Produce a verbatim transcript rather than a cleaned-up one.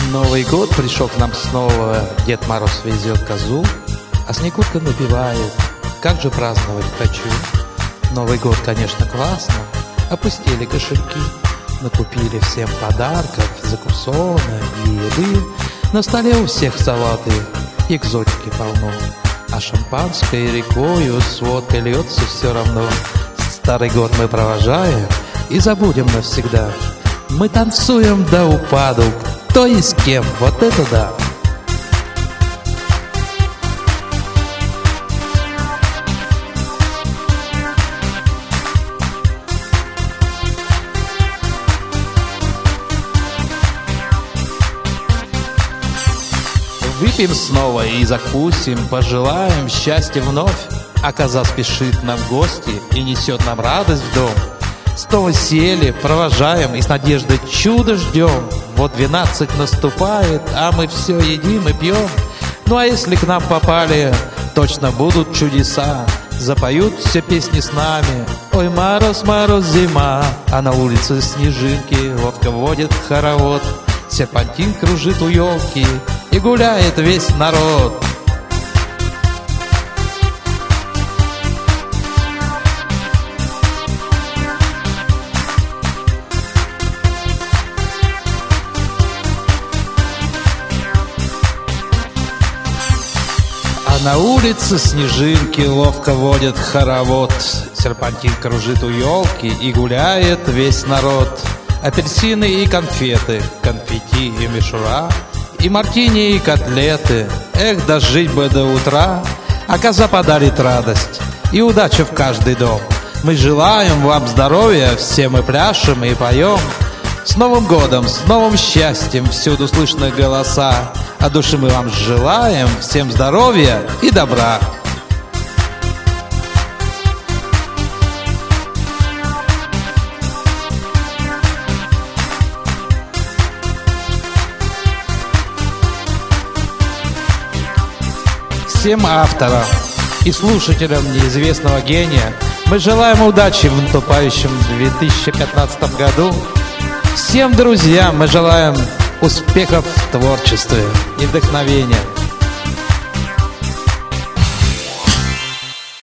Новый год пришел к нам снова, Дед Мороз везет козу, а Снегурка напевает: как же праздновать хочу. Новый год, конечно, классно, опустили кошельки, накупили всем подарков, закусона и еды. На столе у всех салаты, экзотики полно, а шампанское рекою с водкой льется все равно. Старый год мы провожаем и забудем навсегда. Мы танцуем до упаду, кто и с кем, вот это да! Выпьем снова и закусим, пожелаем счастья вновь. А коза спешит нам в гости и несет нам радость в дом. Снова сели, провожаем и с надеждой чудо ждем. Вот двенадцать наступает, а мы все едим и пьем. Ну а если к нам попали, точно будут чудеса. Запоют все песни с нами: ой, мороз, мороз, зима. А на улице снежинки ловко водит хоровод. Серпантин кружит у елки и гуляет весь народ. А на улице снежинки ловко водят хоровод. Серпантин кружит у елки и гуляет весь народ. Апельсины и конфеты, конфетти и мишура, и мартини и котлеты. Эх, дожить бы до утра. А коза подарит радость и удачу в каждый дом. Мы желаем вам здоровья, все мы пляшем и поем. С Новым годом, с новым счастьем, всюду слышны голоса. От души мы вам желаем всем здоровья и добра. Всем авторам и слушателям неизвестного гения мы желаем удачи в наступающем две тысячи пятнадцатом году. Всем друзьям мы желаем успехов в творчестве и вдохновения.